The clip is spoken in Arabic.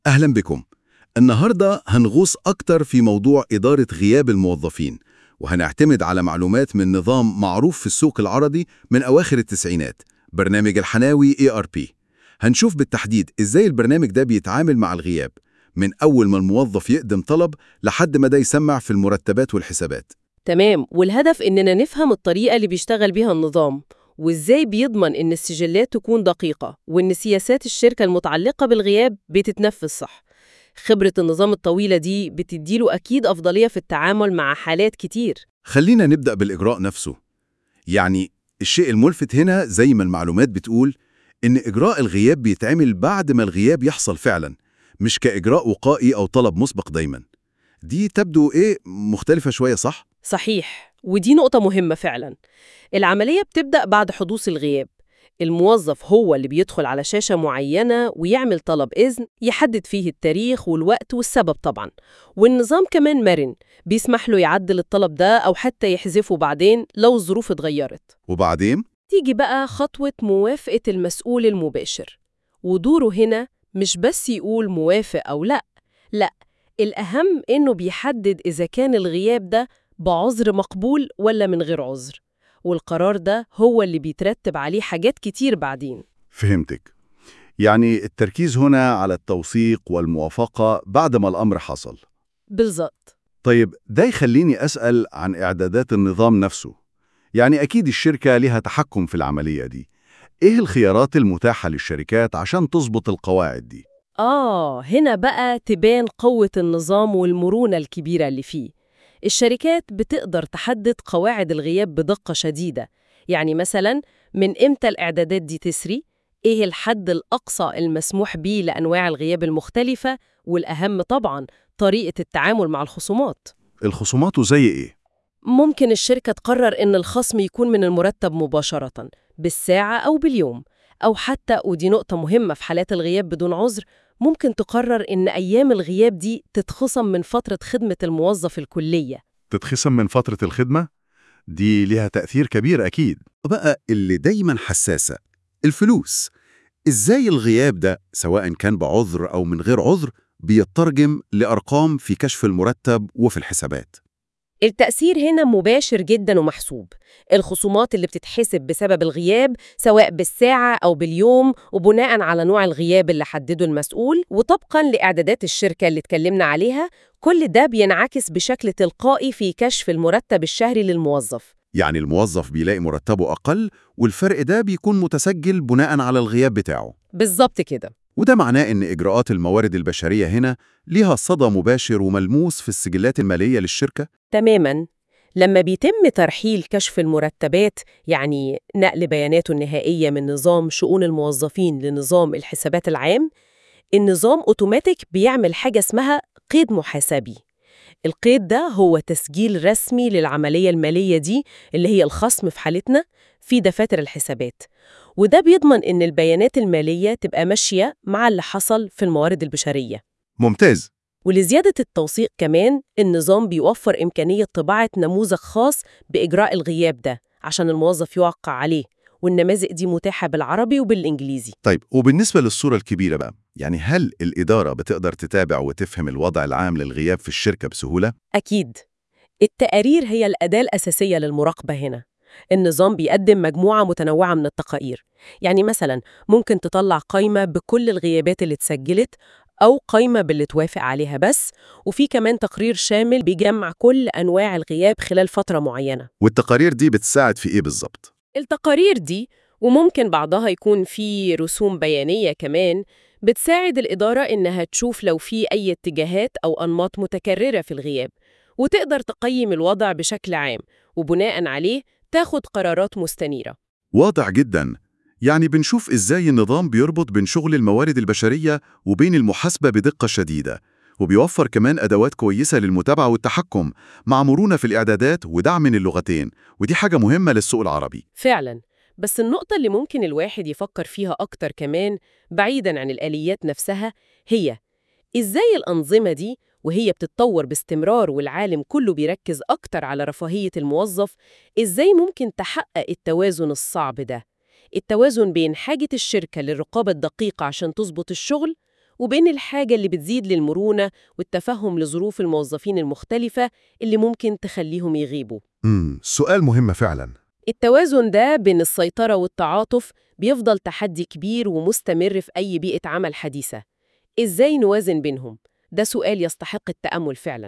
أهلا بكم. النهاردة هنغوص أكتر في موضوع إدارة غياب الموظفين، وهنعتمد على معلومات من نظام معروف في السوق العربي من أواخر التسعينات، برنامج الحناوي ERP. هنشوف بالتحديد إزاي البرنامج ده بيتعامل مع الغياب، من أول ما الموظف يقدم طلب لحد ما ده يسمع في المرتبات والحسابات. تمام، والهدف إننا نفهم الطريقة اللي بيشتغل بيها النظام، وإزاي بيضمن إن السجلات تكون دقيقة وإن سياسات الشركة المتعلقة بالغياب بتتنفذ صح. خبرة النظام الطويلة دي بتديله أكيد أفضلية في التعامل مع حالات كتير. خلينا نبدأ بالإجراء نفسه. يعني الشيء الملفت هنا زي ما المعلومات بتقول إن إجراء الغياب بيتعمل بعد ما الغياب يحصل فعلا، مش كإجراء وقائي أو طلب مسبق دايما. دي تبدو مختلفة شوية، صح؟ صحيح، ودي نقطة مهمة فعلا. العملية بتبدأ بعد حدوث الغياب. الموظف هو اللي بيدخل على شاشة معينة ويعمل طلب إذن يحدد فيه التاريخ والوقت والسبب طبعا، والنظام كمان مرن، بيسمح له يعدل الطلب ده أو حتى يحذفه بعدين لو الظروف اتغيرت. وبعدين؟ تيجي بقى خطوة موافقة المسؤول المباشر، ودوره هنا مش بس يقول موافق أو لأ، الأهم إنه بيحدد إذا كان الغياب ده بعذر مقبول ولا من غير عذر، والقرار ده هو اللي بيترتب عليه حاجات كتير بعدين. فهمتك. يعني التركيز هنا على التوثيق والموافقة بعد ما الأمر حصل. بالظبط. طيب ده يخليني أسأل عن إعدادات النظام نفسه. يعني أكيد الشركة لها تحكم في العملية دي. إيه الخيارات المتاحة للشركات عشان تظبط القواعد دي؟ هنا بقى تبان قوة النظام والمرونة الكبيرة اللي فيه. الشركات بتقدر تحدد قواعد الغياب بدقة شديدة، يعني مثلاً من إمتى الإعدادات دي تسري، إيه الحد الأقصى المسموح بيه لأنواع الغياب المختلفة، والأهم طبعاً طريقة التعامل مع الخصومات. الخصومات زي إيه؟ ممكن الشركة تقرر إن الخصم يكون من المرتب مباشرة، بالساعة أو باليوم، أو حتى، ودي نقطة مهمة في حالات الغياب بدون عذر، ممكن تقرر إن أيام الغياب دي تتخصم من فترة خدمة الموظف الكلية. تتخصم من فترة الخدمة؟ دي ليها تأثير كبير أكيد. بقى اللي دايما حساسة، الفلوس. إزاي الغياب ده سواء كان بعذر أو من غير عذر بيترجم لأرقام في كشف المرتب وفي الحسابات؟ التأثير هنا مباشر جدا ومحسوب. الخصومات اللي بتتحسب بسبب الغياب سواء بالساعة أو باليوم وبناء على نوع الغياب اللي حدده المسؤول وطبقا لإعدادات الشركة اللي اتكلمنا عليها، كل ده بينعكس بشكل تلقائي في كشف المرتب الشهري للموظف. يعني الموظف بيلاقي مرتبه أقل، والفرق ده بيكون متسجل بناء على الغياب بتاعه. بالظبط كده. وده معناه إن إجراءات الموارد البشرية هنا ليها صدى مباشر وملموس في السجلات المالية للشركة. تماماً. لما بيتم ترحيل كشف المرتبات، يعني نقل بياناته النهائية من نظام شؤون الموظفين لنظام الحسابات العام، النظام أوتوماتيك بيعمل حاجة اسمها قيد محاسبي. القيد ده هو تسجيل رسمي للعملية المالية دي، اللي هي الخصم في حالتنا، في دفاتر الحسابات، وده بيضمن إن البيانات المالية تبقى ماشية مع اللي حصل في الموارد البشرية. ممتاز. ولزيادة التوثيق كمان، النظام بيوفر إمكانية طباعة نموذج خاص بإجراء الغياب ده عشان الموظف يوقع عليه، والنماذج دي متاحة بالعربي وبالإنجليزي. طيب وبالنسبة للصورة الكبيرة بقى، يعني هل الإدارة بتقدر تتابع وتفهم الوضع العام للغياب في الشركة بسهولة؟ أكيد. التقارير هي الأداة الأساسية للمراقبة هنا. النظام بيقدم مجموعة متنوعة من التقارير، يعني مثلا ممكن تطلع قائمة بكل الغيابات اللي اتسجلت، أو قائمة باللي توافق عليها بس، وفي كمان تقرير شامل بيجمع كل أنواع الغياب خلال فترة معينة. والتقارير دي بتساعد في إيه بالظبط؟ التقارير دي، وممكن بعضها يكون في رسوم بيانية كمان، بتساعد الإدارة إنها تشوف لو في أي اتجاهات أو أنماط متكررة في الغياب، وتقدر تقيم الوضع بشكل عام، وبناء عليه تاخد قرارات مستنيرة. واضح جدا. يعني بنشوف إزاي النظام بيربط بين شغل الموارد البشرية وبين المحاسبة بدقة شديدة، وبيوفر كمان أدوات كويسة للمتابعة والتحكم مع مرونة في الإعدادات ودعم من اللغتين، ودي حاجة مهمة للسوق العربي. فعلا. بس النقطة اللي ممكن الواحد يفكر فيها أكتر كمان، بعيداً عن الآليات نفسها، هي إزاي الأنظمة دي وهي بتتطور باستمرار والعالم كله بيركز أكتر على رفاهية الموظف، إزاي ممكن تحقق التوازن الصعب ده؟ التوازن بين حاجة الشركة للرقابة الدقيقة عشان تظبط الشغل، وبين الحاجة اللي بتزيد للمرونة والتفهم لظروف الموظفين المختلفة اللي ممكن تخليهم يغيبوا. سؤال مهم فعلا. التوازن ده بين السيطرة والتعاطف بيفضل تحدي كبير ومستمر في أي بيئة عمل حديثة. إزاي نوازن بينهم؟ ده سؤال يستحق التأمل فعلا.